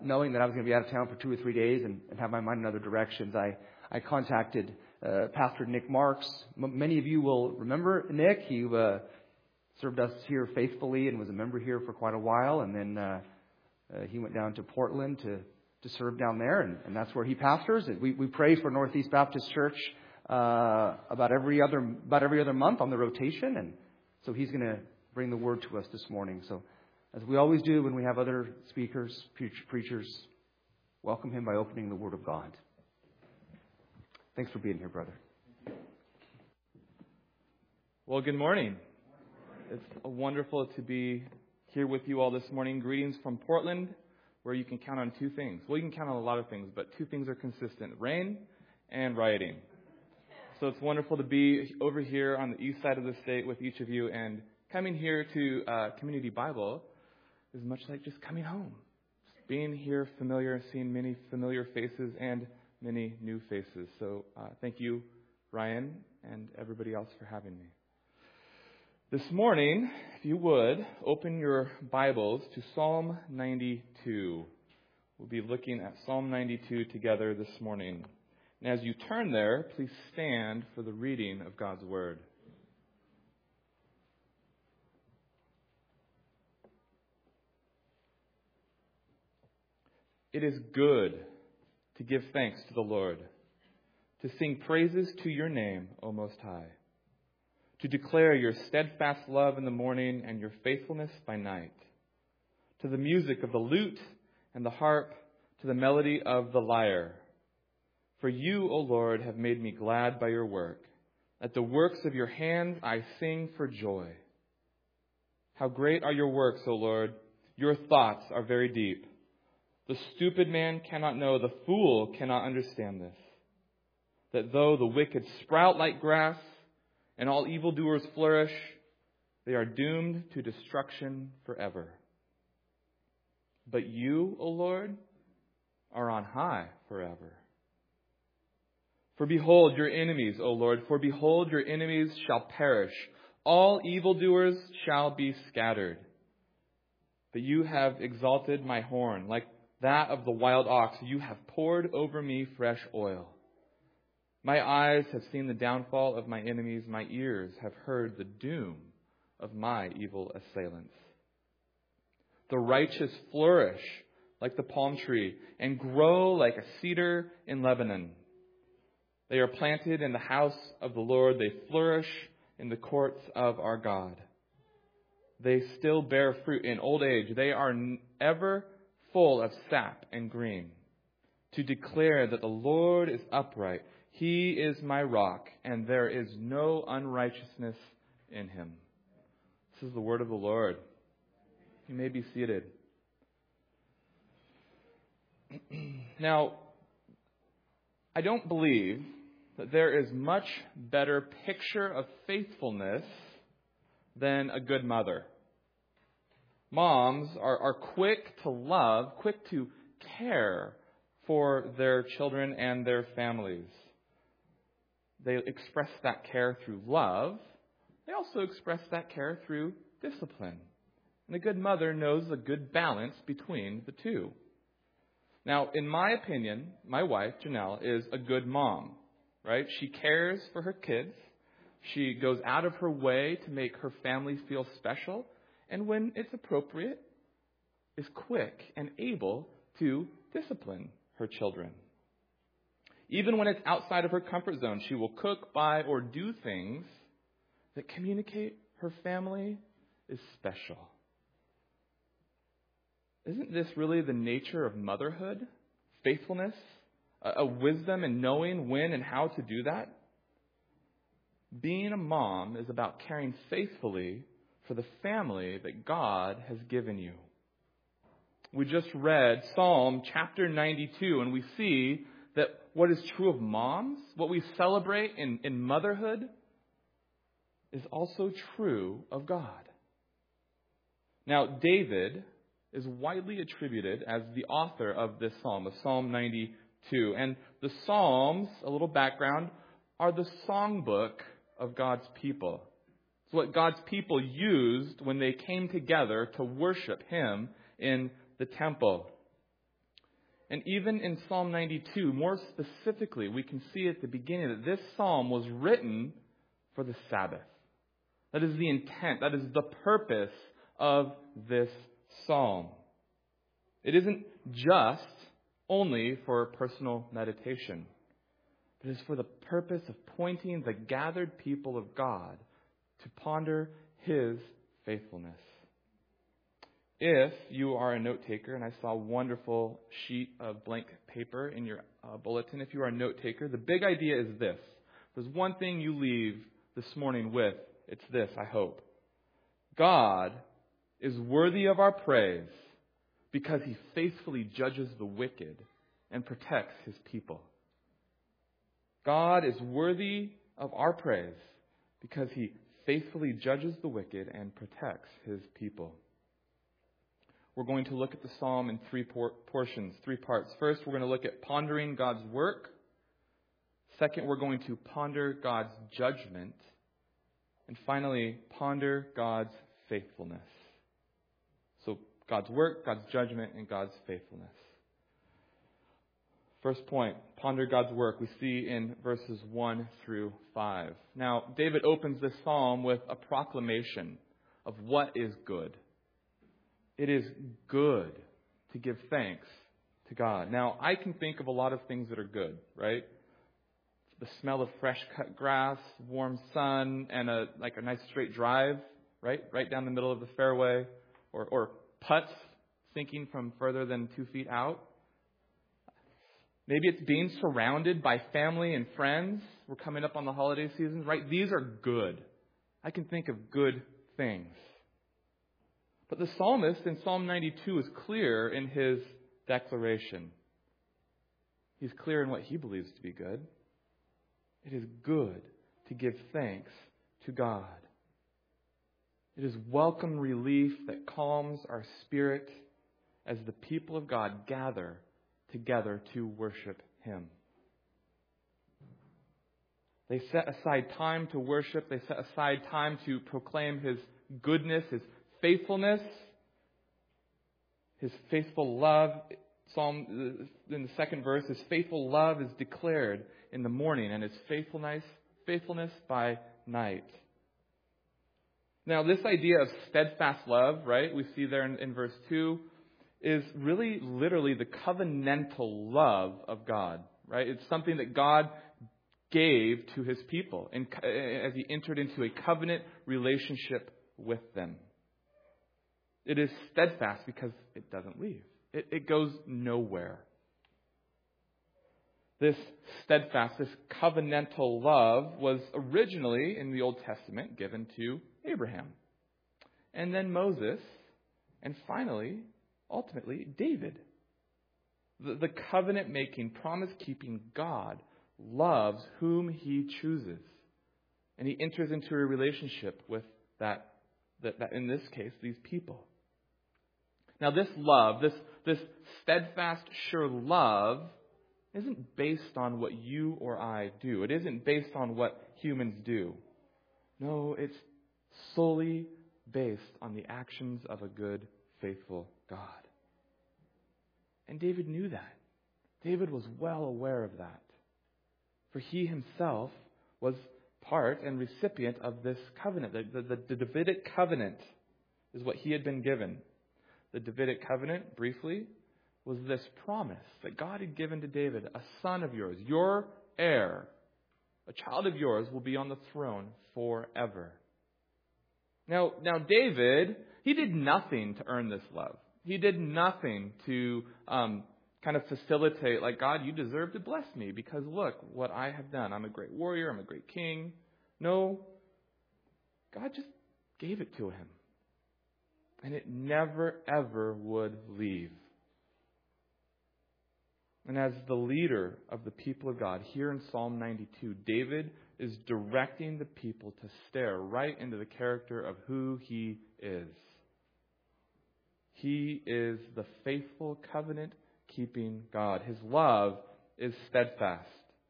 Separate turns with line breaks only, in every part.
knowing that I was going to be out of town for 2 or 3 days and have my mind in other directions, I contacted Pastor Nick Marks. Many of you will remember Nick. He served us here faithfully and was a member here for quite a while. And then he went down to Portland to serve down there, and that's where he pastors. We pray for Northeast Baptist Church about every other month on the rotation, and so he's going to bring the word to us this morning. So, as we always do when we have other speakers, preachers, welcome him by opening the Word of God. Thanks for being here, brother.
Well, good morning. It's wonderful to be here with you all this morning. Greetings from Portland, where you can count on two things. Well, you can count on a lot of things, but two things are consistent: rain and rioting. So it's wonderful to be over here on the east side of the state with each of you, and coming here to Community Bible is much like just coming home. Just being here familiar, seeing many familiar faces and many new faces. So thank you, Ryan, and everybody else for having me. This morning, if you would, open your Bibles to Psalm 92. We'll be looking at Psalm 92 together this morning. And as you turn there, please stand for the reading of God's Word. It is good to give thanks to the Lord, to sing praises to your name, O Most High, to declare your steadfast love in the morning and your faithfulness by night, to the music of the lute and the harp, to the melody of the lyre. For you, O Lord, have made me glad by your work. At the works of your hands I sing for joy. How great are your works, O Lord! Your thoughts are very deep. The stupid man cannot know, the fool cannot understand this. That though the wicked sprout like grass, and all evildoers flourish, they are doomed to destruction forever. But you, O Lord, are on high forever. For behold your enemies, O Lord, for behold your enemies shall perish. All evildoers shall be scattered. But you have exalted my horn, like that of the wild ox. You have poured over me fresh oil. My eyes have seen the downfall of my enemies. My ears have heard the doom of my evil assailants. The righteous flourish like the palm tree and grow like a cedar in Lebanon. They are planted in the house of the Lord. They flourish in the courts of our God. They still bear fruit in old age. They are ever full of sap and green, to declare that the Lord is upright. He is my rock, and there is no unrighteousness in him. This is the word of the Lord. You may be seated. Now, I don't believe that there is much better picture of faithfulness than a good mother. Moms are quick to love, quick to care for their children and their families. They express that care through love. They also express that care through discipline. And a good mother knows a good balance between the two. Now, in my opinion, my wife, Janelle, is a good mom, right? She cares for her kids. She goes out of her way to make her family feel special. And when it's appropriate, is quick and able to discipline her children. Even when it's outside of her comfort zone, she will cook, buy, or do things that communicate her family is special. Isn't this really the nature of motherhood? Faithfulness? A wisdom in knowing when and how to do that? Being a mom is about caring faithfully for the family that God has given you. We just read Psalm chapter 92, and we see that what is true of moms, what we celebrate in motherhood, is also true of God. Now, David is widely attributed as the author of this psalm, of Psalm 92. And the Psalms, a little background, are the songbook of God's people. It's what God's people used when they came together to worship Him in the temple. And even in Psalm 92, more specifically, we can see at the beginning that this psalm was written for the Sabbath. That is the intent, that is the purpose of this psalm. It isn't just only for personal meditation. It is for the purpose of pointing the gathered people of God to ponder His faithfulness. If you are a note taker, and I saw a wonderful sheet of blank paper in your bulletin, if you are a note taker, the big idea is this. There's one thing you leave this morning with. It's this, I hope. God is worthy of our praise because He faithfully judges the wicked and protects His people. God is worthy of our praise because He faithfully judges the wicked and protects His people. We're going to look at the psalm in three portions, three parts. First, we're going to look at pondering God's work. Second, we're going to ponder God's judgment. And finally, ponder God's faithfulness. So, God's work, God's judgment, and God's faithfulness. First point, ponder God's work. We see in verses 1 through 5. Now, David opens this psalm with a proclamation of what is good. It is good to give thanks to God. Now, I can think of a lot of things that are good, right? The smell of fresh cut grass, warm sun, and a nice straight drive, right? Right down the middle of the fairway. Or putts sinking from further than 2 feet out. Maybe it's being surrounded by family and friends. We're coming up on the holiday season, right? These are good. I can think of good things. But the psalmist in Psalm 92 is clear in his declaration. He's clear in what he believes to be good. It is good to give thanks to God. It is welcome relief that calms our spirit as the people of God gather together to worship Him. They set aside time to worship. They set aside time to proclaim His goodness, His faithfulness, His faithful love. Psalm in the second verse, His faithful love is declared in the morning, and His faithfulness by night. Now, this idea of steadfast love, right, we see there in verse 2, is really literally the covenantal love of God, right? It's something that God gave to His people as He entered into a covenant relationship with them. It is steadfast because it doesn't leave. It goes nowhere. This steadfast, this covenantal love was originally in the Old Testament given to Abraham. And then Moses. And finally, ultimately, David. The covenant-making, promise-keeping God loves whom He chooses. And He enters into a relationship with that in this case, these people. Now this love, this steadfast, sure love, isn't based on what you or I do. It isn't based on what humans do. No, it's solely based on the actions of a good, faithful God. And David knew that. David was well aware of that. For he himself was part and recipient of this covenant. The Davidic covenant is what he had been given. The Davidic covenant, briefly, was this promise that God had given to David: a son of yours, your heir, a child of yours will be on the throne forever. Now David, he did nothing to earn this love. He did nothing to kind of facilitate, like, God, you deserve to bless me because look what I have done. I'm a great warrior. I'm a great king. No, God just gave it to him. And it never, ever would leave. And as the leader of the people of God, here in Psalm 92, David is directing the people to stare right into the character of who he is. He is the faithful, covenant-keeping God. His love is steadfast.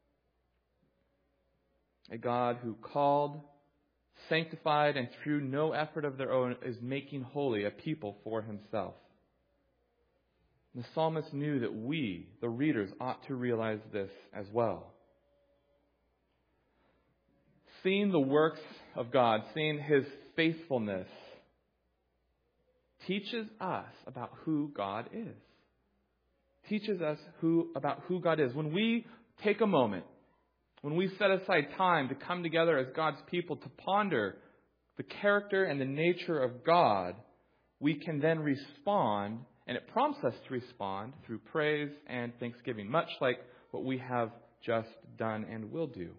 A God who called, sanctified, and through no effort of their own is making holy a people for himself. The psalmist knew that we, the readers, ought to realize this as well. Seeing the works of God, seeing His faithfulness, teaches us about who God is. Teaches us about who God is. When we take a moment, when we set aside time to come together as God's people to ponder the character and the nature of God, we can then respond, and it prompts us to respond through praise and thanksgiving, much like what we have just done and will do.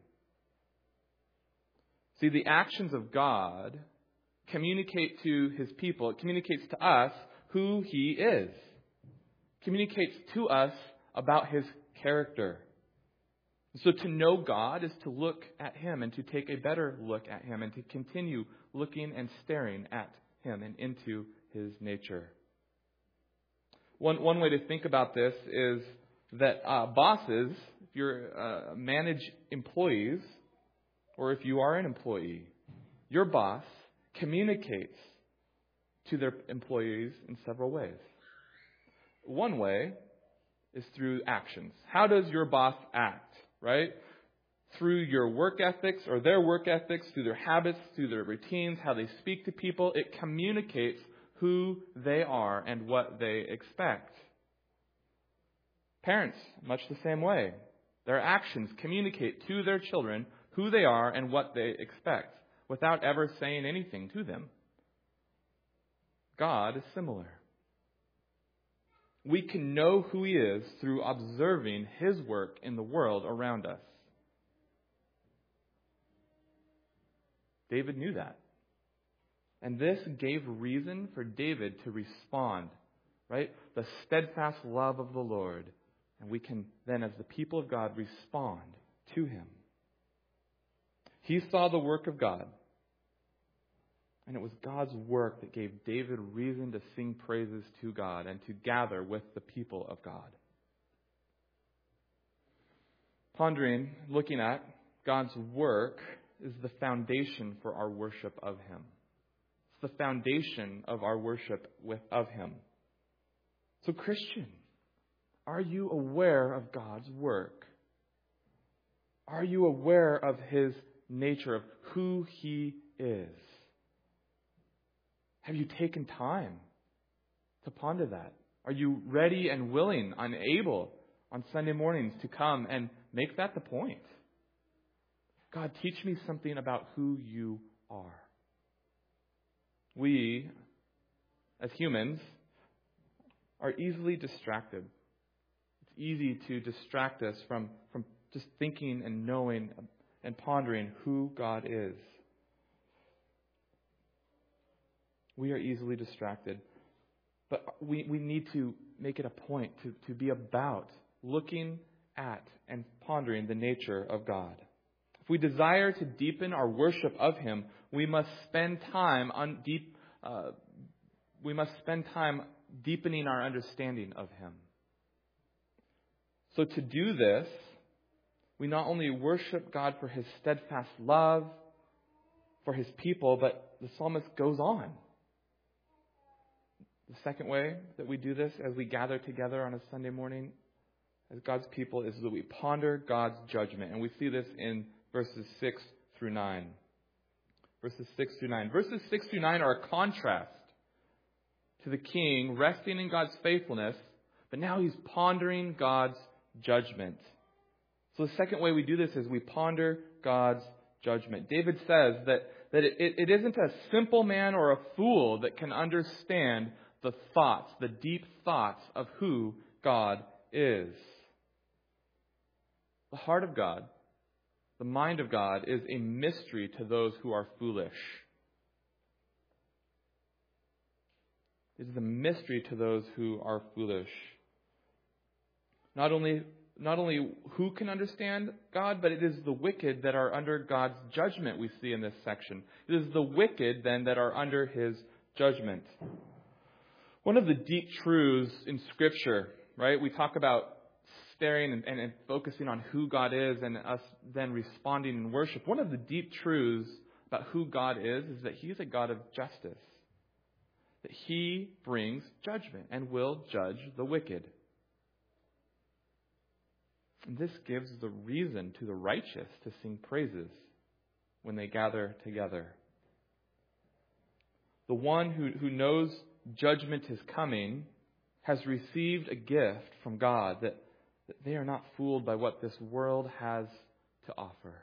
See, the actions of God communicate to His people. It communicates to us who He is. It communicates to us about His character. So to know God is to look at Him and to take a better look at Him and to continue looking and staring at Him and into His nature. One way to think about this is that bosses, if you're manage employees, or if you are an employee, your boss communicates to their employees in several ways. One way is through actions. How does your boss act, right? Through your work ethics or their work ethics, through their habits, through their routines, how they speak to people, it communicates who they are and what they expect. Parents, much the same way. Their actions communicate to their children who they are and what they expect, without ever saying anything to them. God is similar. We can know who He is through observing His work in the world around us. David knew that. And this gave reason for David to respond, right? The steadfast love of the Lord. And we can then, as the people of God, respond to Him. He saw the work of God. And it was God's work that gave David reason to sing praises to God and to gather with the people of God. Pondering, looking at God's work is the foundation for our worship of Him. It's the foundation of our worship of Him. So, Christian, are you aware of God's work? Are you aware of His nature, of who He is? Have you taken time to ponder that? Are you ready and willing and able on Sunday mornings to come and make that the point? God, teach me something about who You are. We, as humans, are easily distracted. It's easy to distract us from just thinking and knowing and pondering who God is. We are easily distracted. But we need to make it a point to be about looking at and pondering the nature of God. If we desire to deepen our worship of Him, we must spend time deepening our understanding of Him. So to do this, we not only worship God for His steadfast love for His people, but the psalmist goes on. The second way that we do this as we gather together on a Sunday morning as God's people is that we ponder God's judgment. And we see this in verses 6 through 9. Verses 6 through 9. Verses 6 through 9 are a contrast to the king resting in God's faithfulness, but now he's pondering God's judgment. So the second way we do this is we ponder God's judgment. David says that it isn't a simple man or a fool that can understand the thoughts, the deep thoughts of who God is. The heart of God, the mind of God, is a mystery to those who are foolish. It is a mystery to those who are foolish. Not only who can understand God, but it is the wicked that are under God's judgment we see in this section. It is the wicked then that are under His judgment. One of the deep truths in Scripture, right? We talk about staring and focusing on who God is and us then responding in worship. One of the deep truths about who God is that He is a God of justice. that He brings judgment and will judge the wicked. And this gives the reason to the righteous to sing praises when they gather together. The one who knows judgment is coming has received a gift from God that they are not fooled by what this world has to offer.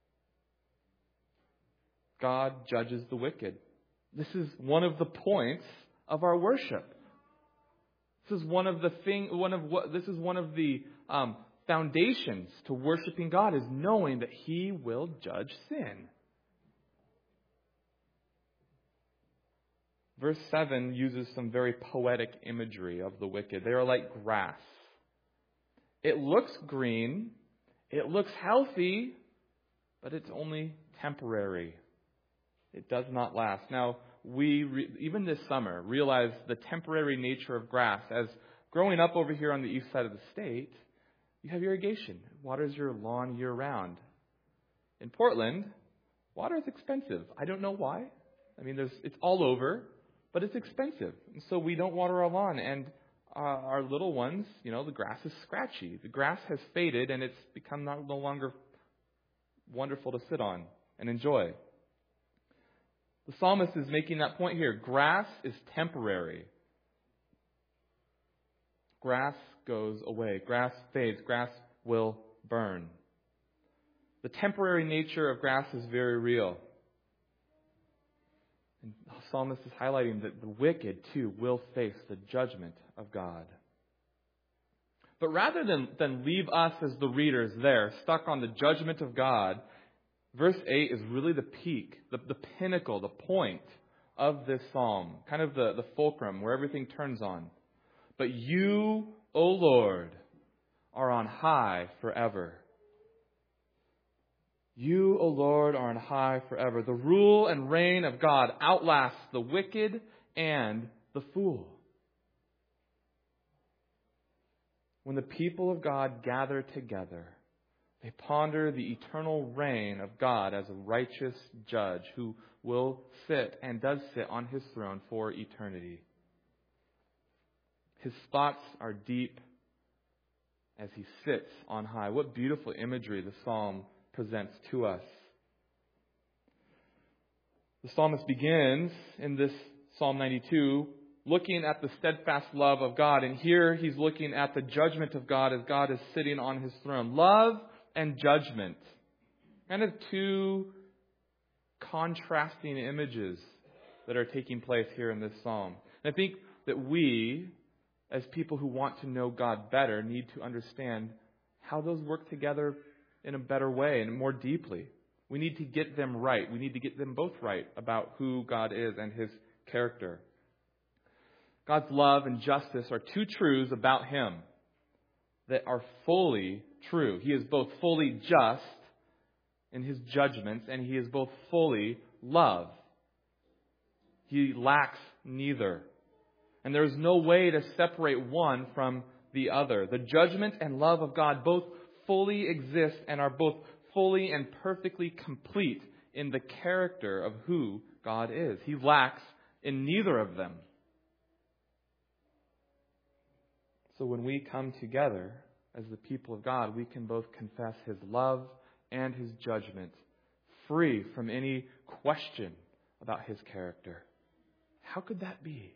God judges the wicked. This is one of the points of our worship. This is one of the foundations to worshiping God, is knowing that He will judge sin. Verse 7 uses some very poetic imagery of the wicked. They are like grass. It looks green, it looks healthy, but it's only temporary. It does not last. Now, even this summer, realize the temporary nature of grass. As growing up over here on the east side of the state, you have irrigation. It waters your lawn year-round. In Portland, water is expensive. I don't know why. I mean, it's all over, but it's expensive. And so we don't water our lawn. And our little ones, the grass is scratchy. The grass has faded, and it's become no longer wonderful to sit on and enjoy. The psalmist is making that point here. Grass is temporary. Grass goes away. Grass fades. Grass will burn. The temporary nature of grass is very real. And the psalmist is highlighting that the wicked, too, will face the judgment of God. But rather than leave us as the readers there, stuck on the judgment of God, verse 8 is really the peak, the pinnacle, the point of this psalm, kind of the fulcrum where everything turns on. But you, O Lord, are on high forever. You, O Lord, are on high forever. The rule and reign of God outlasts the wicked and the fool. When the people of God gather together, they ponder the eternal reign of God as a righteous judge who will sit and does sit on His throne for eternity. His thoughts are deep as He sits on high. What beautiful imagery the psalm presents to us. The psalmist begins in this Psalm 92 looking at the steadfast love of God. And here he's looking at the judgment of God as God is sitting on His throne. Love and judgment. Kind of two contrasting images that are taking place here in this psalm. And I think that we, as people who want to know God better, need to understand how those work together in a better way and more deeply. We need to get them right. We need to get them both right about who God is and His character. God's love and justice are two truths about Him that are fully true. He is both fully just in His judgments, and He is both fully love. He lacks neither. And there is no way to separate one from the other. The judgment and love of God both fully exist and are both fully and perfectly complete in the character of who God is. He lacks in neither of them. So when we come together as the people of God, we can both confess His love and His judgment, free from any question about His character. How could that be?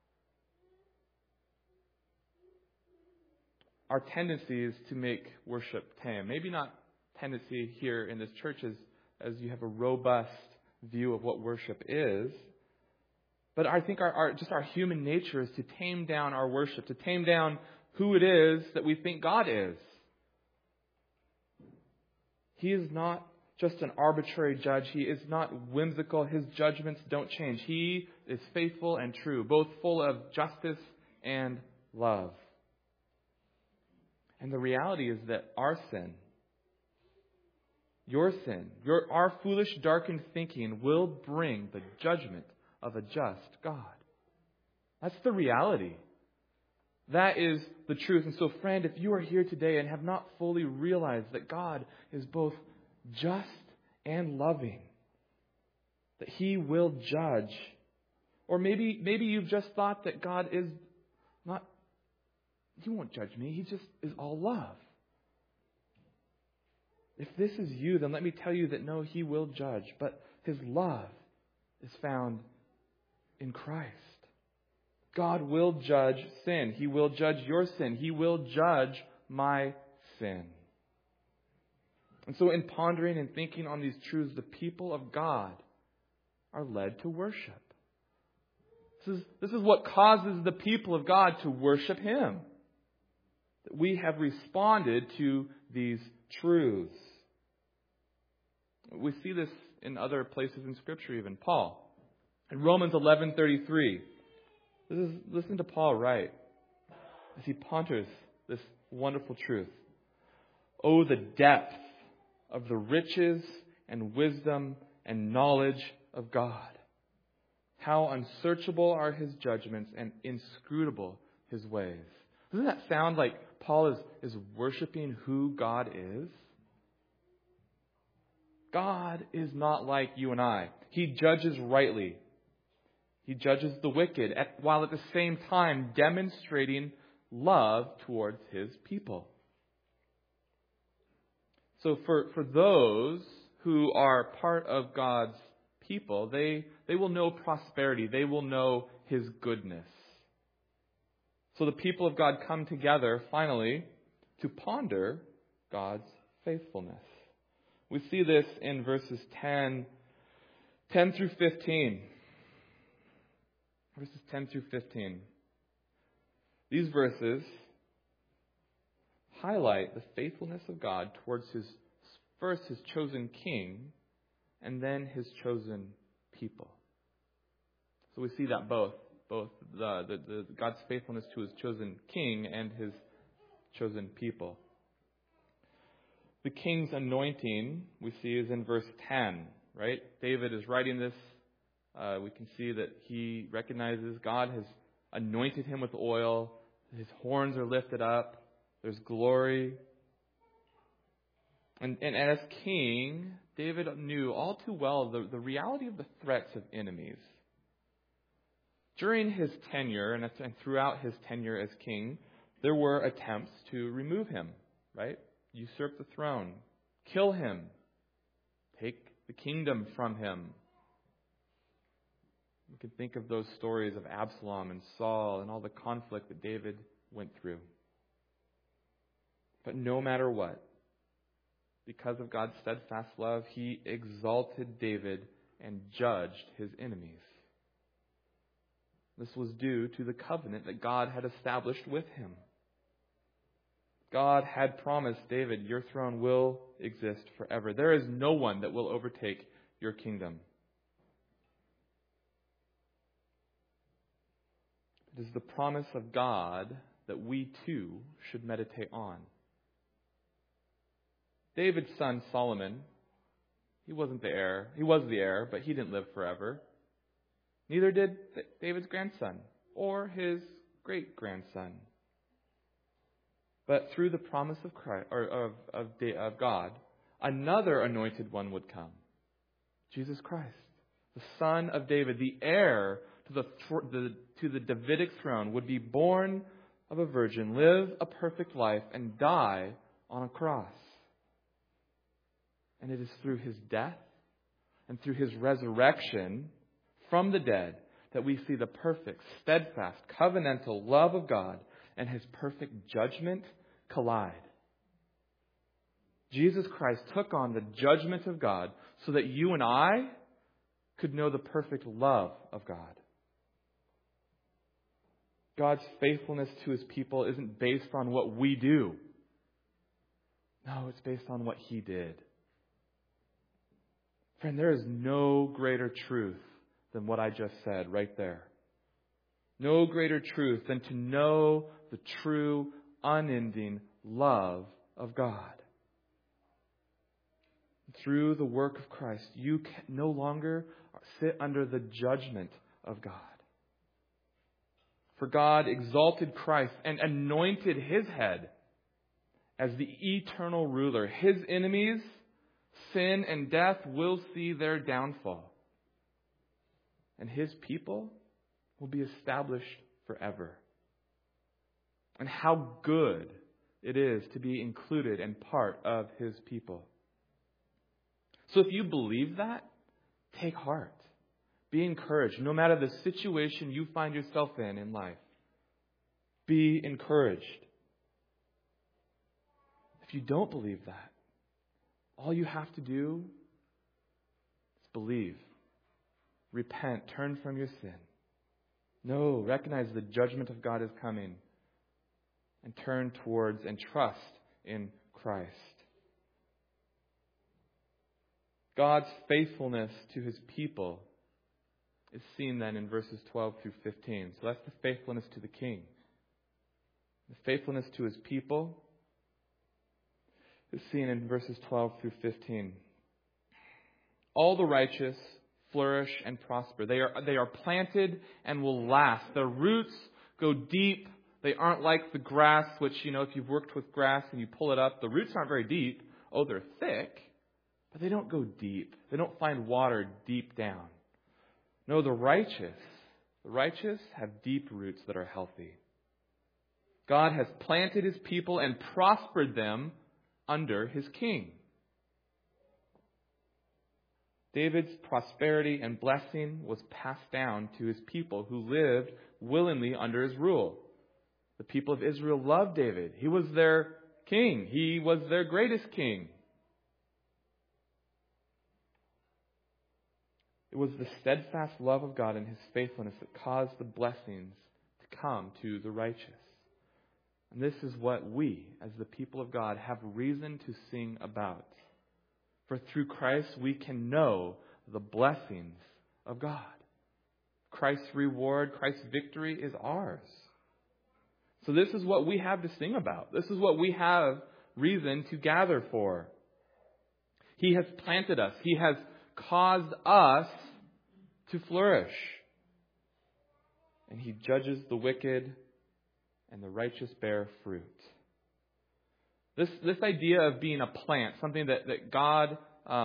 Our tendency is to make worship tame. Maybe not tendency here in this church as you have a robust view of what worship is. But I think our human nature is to tame down our worship, to tame down who it is that we think God is. He is not just an arbitrary judge. He is not whimsical. His judgments don't change. He is faithful and true, both full of justice and love. And the reality is that our sin, your sin, our foolish, darkened thinking will bring the judgment of a just God. That's the reality. That is the truth. And so, friend, if you are here today and have not fully realized that God is both just and loving, that He will judge Or maybe you've just thought that God is not, He won't judge me. He just is all love. If this is you, then let me tell you that no, He will judge. But His love is found in Christ. God will judge sin. He will judge your sin. He will judge my sin. And so in pondering and thinking on these truths, the people of God are led to worship. This is what causes the people of God to worship Him. That we have responded to these truths. We see this in other places in Scripture even. Paul, in Romans 11:33. Listen to Paul write as he ponders this wonderful truth. Oh, the depth of the riches and wisdom and knowledge of God. How unsearchable are His judgments and inscrutable His ways. Doesn't that sound like Paul is worshiping who God is? God is not like you and I. He judges rightly. He judges the wicked, while at the same time demonstrating love towards His people. So for those who are part of God's people, they will know prosperity. They will know His goodness. So the people of God come together, finally, to ponder God's faithfulness. We see this in verses 10 through 15. Verses 10 through 15. These verses highlight the faithfulness of God towards His chosen king, and then His chosen people. So we see that both God's faithfulness to His chosen king and His chosen people. The king's anointing, we see, is in verse 10, right? David is writing this. We can see that he recognizes God has anointed him with oil. His horns are lifted up. There's glory. And as king, David knew all too well the reality of the threats of enemies. During his tenure and throughout his tenure as king, there were attempts to remove him, right? Usurp the throne, kill him, take the kingdom from him. You can think of those stories of Absalom and Saul and all the conflict that David went through. But no matter what, because of God's steadfast love, He exalted David and judged his enemies. This was due to the covenant that God had established with him. God had promised David, your throne will exist forever. There is no one that will overtake your kingdom. It is the promise of God that we too should meditate on. David's son Solomon, he wasn't the heir. He was the heir, but he didn't live forever. Neither did David's grandson or his great-grandson. But through the promise of Christ, of God, another anointed one would come. Jesus Christ, the son of David, the heir to the Davidic throne, would be born of a virgin, live a perfect life, and die on a cross. And it is through His death and through His resurrection from the dead that we see the perfect, steadfast, covenantal love of God and His perfect judgment collide. Jesus Christ took on the judgment of God so that you and I could know the perfect love of God. God's faithfulness to His people isn't based on what we do. No, it's based on what He did. Friend, there is no greater truth than what I just said right there. No greater truth than to know the true, unending love of God. Through the work of Christ, you can no longer sit under the judgment of God. For God exalted Christ and anointed His head as the eternal ruler. His enemies, sin and death, will see their downfall. And His people will be established forever. And how good it is to be included and part of His people. So if you believe that, take heart. Be encouraged, no matter the situation you find yourself in life. Be encouraged. If you don't believe that, all you have to do is believe. Repent. Turn from your sin. No, recognize the judgment of God is coming. And turn towards and trust in Christ. God's faithfulness to His people is seen then in verses 12 through 15. So that's the faithfulness to the king. The faithfulness to His people is seen in verses 12 through 15. All the righteous flourish and prosper. They are planted and will last. Their roots go deep. They aren't like the grass, which, if you've worked with grass and you pull it up, the roots aren't very deep. Oh, they're thick, but they don't go deep. They don't find water deep down. No, the righteous have deep roots that are healthy. God has planted His people and prospered them under His king. David's prosperity and blessing was passed down to his people who lived willingly under his rule. The people of Israel loved David. He was their king. He was their greatest king. It was the steadfast love of God and His faithfulness that caused the blessings to come to the righteous. And this is what we, as the people of God, have reason to sing about. For through Christ we can know the blessings of God. Christ's reward, Christ's victory is ours. So this is what we have to sing about. This is what we have reason to gather for. He has planted us. He has caused us to flourish. And He judges the wicked, and the righteous bear fruit. This idea of being a plant, something that God,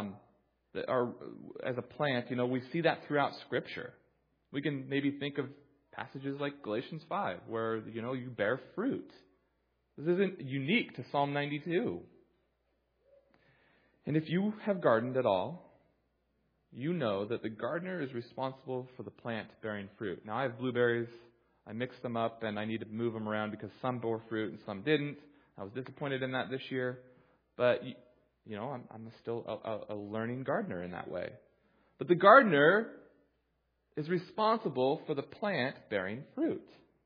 as a plant, we see that throughout Scripture. We can maybe think of passages like Galatians 5, where, you bear fruit. This isn't unique to Psalm 92. And if you have gardened at all, you know that the gardener is responsible for the plant bearing fruit. Now, I have blueberries. I mixed them up, and I need to move them around because some bore fruit and some didn't. I was disappointed in that this year. But, I'm still a learning gardener in that way. But the gardener is responsible for the plant bearing fruit.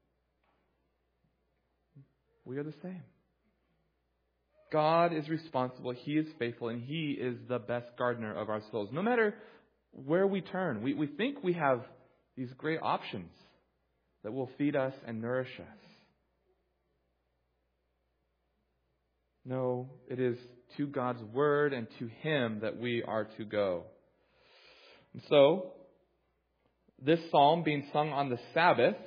We are the same. God is responsible. He is faithful, and He is the best gardener of our souls. No matter where we turn, we think we have these great options that will feed us and nourish us. No, it is to God's Word and to Him that we are to go. And so, this psalm being sung on the Sabbath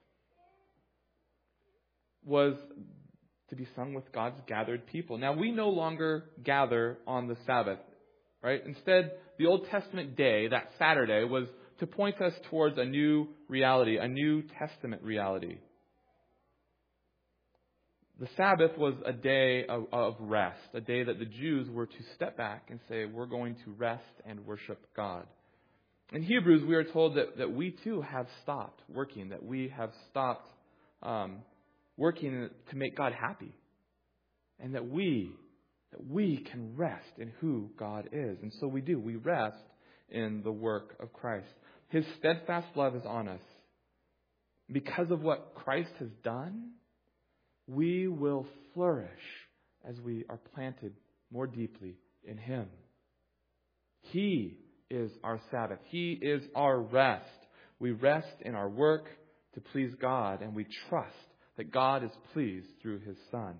was to be sung with God's gathered people. Now, we no longer gather on the Sabbath, right? Instead, the Old Testament day, that Saturday, was to point us towards a new reality, a New Testament reality. The Sabbath was a day of rest, a day that the Jews were to step back and say, we're going to rest and worship God. In Hebrews, we are told that we too have stopped working, that we have stopped working to make God happy, and that we can rest in who God is. And so we do. We rest in the work of Christ. His steadfast love is on us. Because of what Christ has done, we will flourish as we are planted more deeply in Him. He is our Sabbath. He is our rest. We rest in our work to please God, and we trust that God is pleased through His Son.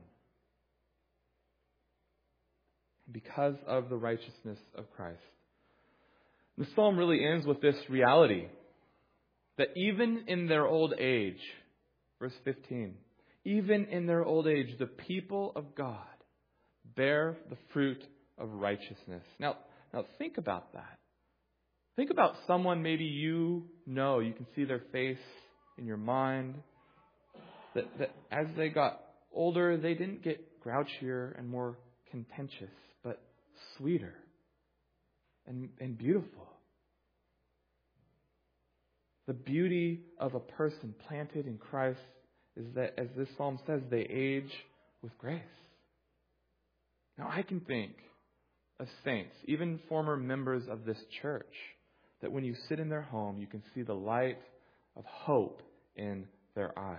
Because of the righteousness of Christ. The psalm really ends with this reality that even in their old age, verse 15, even in their old age, the people of God bear the fruit of righteousness. Now think about that. Think about someone maybe you can see their face in your mind. That as they got older, they didn't get grouchier and more contentious, but sweeter and beautiful. The beauty of a person planted in Christ is that, as this psalm says, they age with grace. Now, I can think of saints, even former members of this church, that when you sit in their home, you can see the light of hope in their eyes.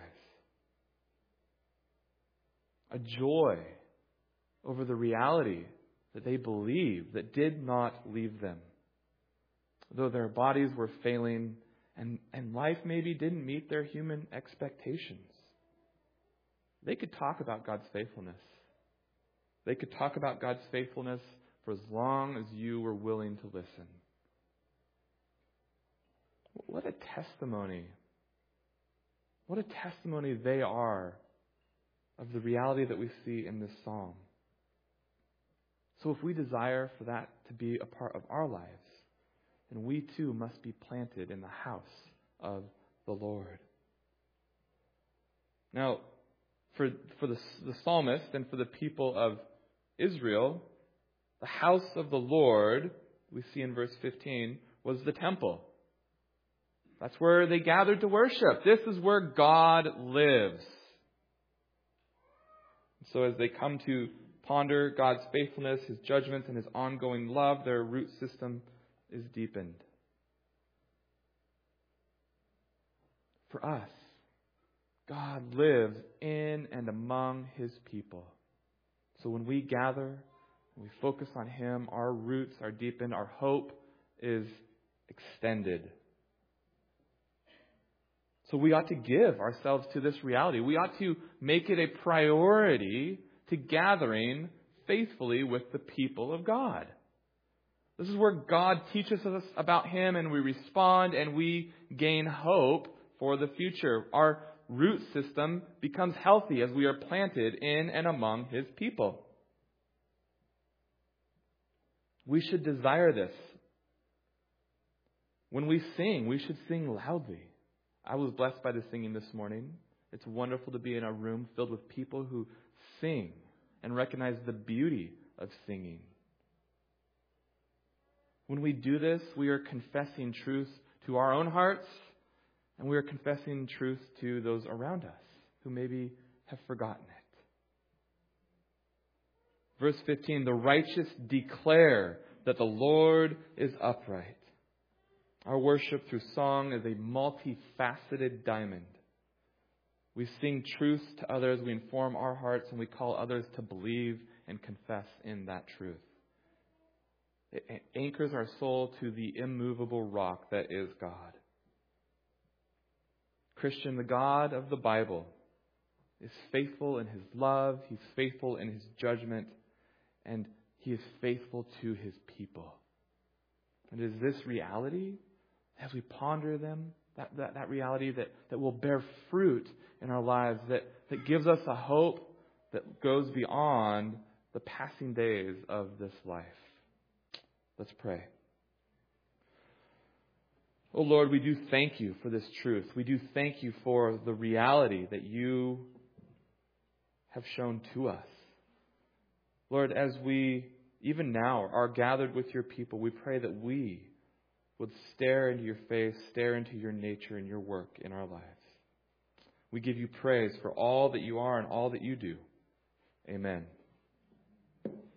A joy over the reality that they believe that did not leave them. Though their bodies were failing and life maybe didn't meet their human expectations, they could talk about God's faithfulness. They could talk about God's faithfulness for as long as you were willing to listen. What a testimony. What a testimony they are of the reality that we see in this psalm. So if we desire for that to be a part of our lives, then we too must be planted in the house of the Lord. Now, for the psalmist and for the people of Israel, the house of the Lord, we see in verse 15, was the temple. That's where they gathered to worship. This is where God lives. So as they come to ponder God's faithfulness, His judgments, and His ongoing love, their root system is deepened. For us, God lives in and among His people. So when we gather and we focus on Him, our roots are deepened, our hope is extended. So we ought to give ourselves to this reality. We ought to make it a priority to gathering faithfully with the people of God. This is where God teaches us about Him and we respond and we gain hope for the future. Our root system becomes healthy as we are planted in and among His people. We should desire this. When we sing, we should sing loudly. I was blessed by the singing this morning. It's wonderful to be in a room filled with people who sing and recognize the beauty of singing. When we do this, we are confessing truth to our own hearts, and we are confessing truth to those around us who maybe have forgotten it. Verse 15, the righteous declare that the Lord is upright. Our worship through song is a multifaceted diamond. We sing truth to others, we inform our hearts, and we call others to believe and confess in that truth. It anchors our soul to the immovable rock that is God. Christian, the God of the Bible is faithful in His love, He's faithful in His judgment, and He is faithful to His people. And it is this reality, as we ponder them, that reality that will bear fruit in our lives, that gives us a hope that goes beyond the passing days of this life. Let's pray. Oh Lord, we do thank You for this truth. We do thank You for the reality that You have shown to us. Lord, as we even now are gathered with Your people, we pray that we would stare into Your face, stare into Your nature and Your work in our lives. We give You praise for all that You are and all that You do. Amen.